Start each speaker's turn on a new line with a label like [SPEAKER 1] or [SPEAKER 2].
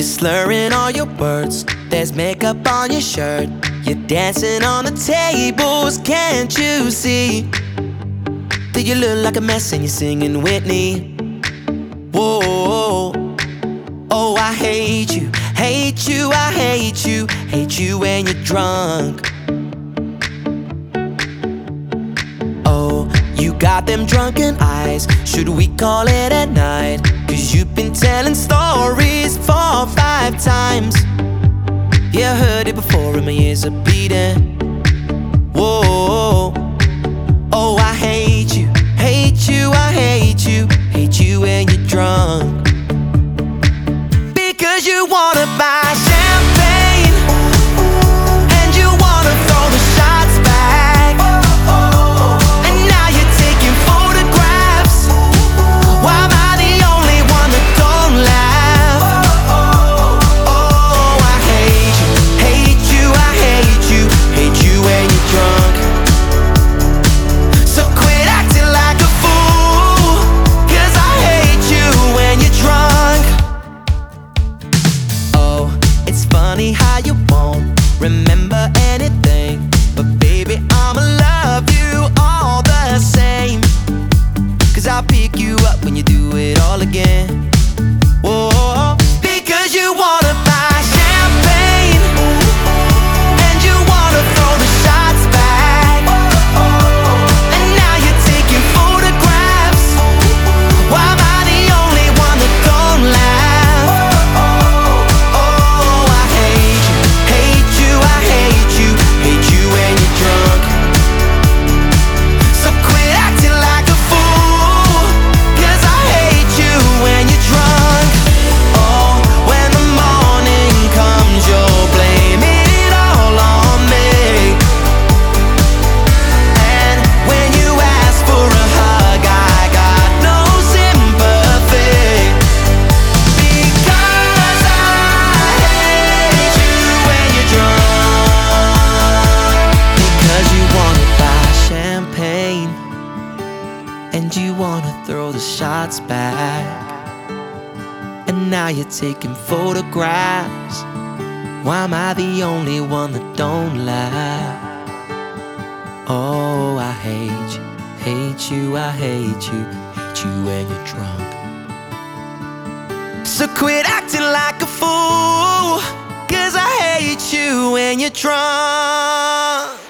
[SPEAKER 1] You're slurring all your words, there's makeup on your shirt. You're dancing on the tables, can't you see that you look like a mess and you're singing Whitney? Whoa, oh, I hate you, hate you, I hate you, hate you when you're drunk. Oh, you got them drunken eyes, should we call it a night? 'Cause you've been telling stories 4 or 5 times. Yeah, I heard it before and my ears are beating. Whoa, oh, I hate you, hate you, I hate you, hate you when you're drunk. Because you wanna buy champagne and you wanna throw the shots back, and now you're taking photographs. Why am I the only one that don't laugh? Oh, I hate you, hate you, I hate you, hate you when you're drunk. So quit acting like a fool, 'cause I hate you when you're drunk. Oh, it's funny how you won't remember anything, but baby, I'ma love you all the same. 'Cause I'll pick you up when you do it all again. Whoa, because you wanna buy champagne and you wanna throw the shots back, and now you're taking photographs. Why am I the only one that don't laugh? Oh, I hate you, hate you, I hate you, hate you when you're drunk. So quit acting like a fool, 'cause I hate you when you're drunk. Oh, when the morning comes, you'll blame it all on me, and when you ask for a hug, I got no sympathy. Because I hate you when you're drunk. Because you wanna buy champagne and you wanna throw the shots back, and now you're taking photographs. Why am I the only one that don't laugh? Oh, I hate you, hate you, I hate you, hate you when you're drunk. So quit acting like a fool, 'cause I hate you when you're drunk.